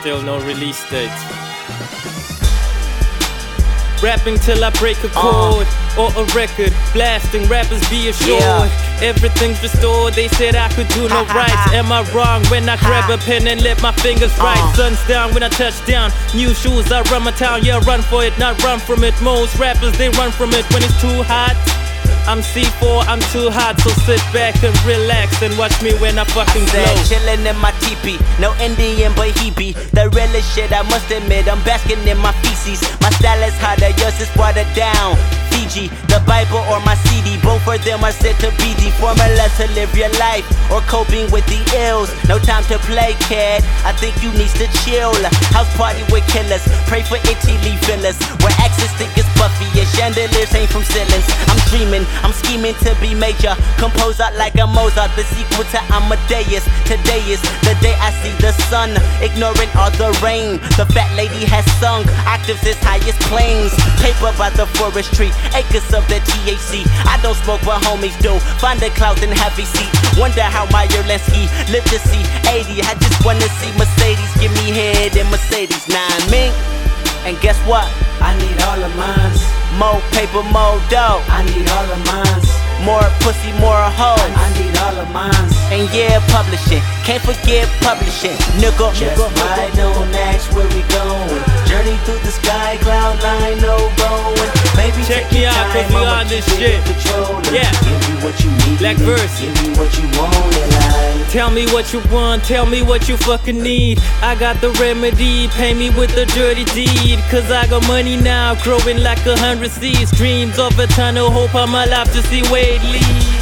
Still no release date. Rapping till I break a chord or a record. Blasting rappers, be assured. Everything's restored. They said I could do no rights. Am I wrong when I grab a pen and let my fingers write? Sun's down when I touch down. New shoes, I run my town. Yeah, run for it, not run from it. Most rappers, they run from it when it's too hot. I'm C4, I'm too hot, so sit back and relax and watch me when I fucking blow. Chillin' in my teepee, no Indian but he be the realest shit, I must admit. I'm basking in my feces. My style is hotter, yours is watered down. Fiji, the Bible or my CD, both of them are said to be the formula to live your life or coping with the ills. No time to play, kid. I think you need to chill. House party with killers, pray for Italy villas where axes think it's puffy and chandeliers ain't from ceilings. I'm dreaming, I'm scheming to be major, compose out like a Mozart, the sequel to Amadeus. Today is the day I see the sun, ignoring all the rain. The fat lady has sung octaves as high as planes. Paper by the forestry, acres of the THC. I don't smoke but homies do. Find the clouds and have a seat. Wonder how my Yerlensky lived to see 80. I just wanna see Mercedes give me head in Mercedes. Nah, me. And guess what? I need all of mines. More paper, more dough. I need all of mines. More pussy, more hoes. I need all of mines. And yeah, publishing. Can't forget publishing. Nigga. Just ride, don't ask where we going. Journey through the sky, cloud nine, no going. Baby, check me out, cause we on this shit. Yeah. Give you what you need. Black verse. Give you what you want in life. Tell me what you want, tell me what you fucking need. I got the remedy, pay me with the dirty deed. Cause I got money now, growing like 100 seeds. Dreams of eternal hope, I'm alive to see where it leads.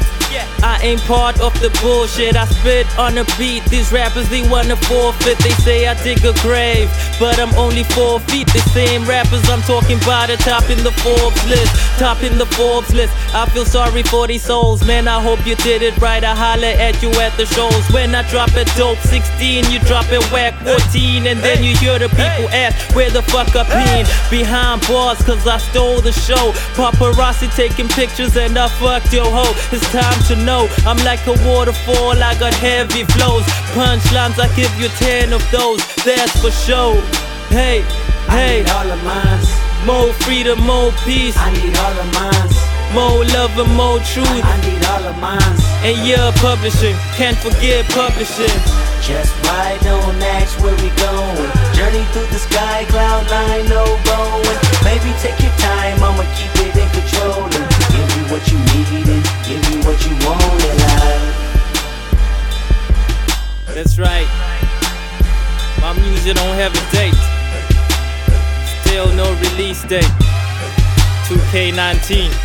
I ain't part of the bullshit, I spit on a beat. These rappers, they wanna forfeit. They say I dig a grave, but I'm only 4 feet. The same rappers I'm talking about are top in the Forbes list. Top in the Forbes list. I feel sorry for these souls, man, I hope you did it right. I holler at you at the shows. When I drop a dope 16, you drop a whack 14. And then you hear the people ask, where the fuck I been? Behind bars, cause I stole the show. Paparazzi taking pictures and I fucked your hoe. It's time to know, I'm like a waterfall, I got heavy flows. Punchlines, I give you 10 of those, that's for sure. Hey, I need all of mines. More freedom, more peace. I need all of mines. More love and more truth. I need all of mines. And yeah, publishing, can't forget publishing. Just ride, don't ask where we going. Journey through the sky, cloud nine, no going. Baby, take your time, I'ma keep it in control. And give you what you need and give you what you want in life. That's right. My music don't have a date. Still no release date. 2K19.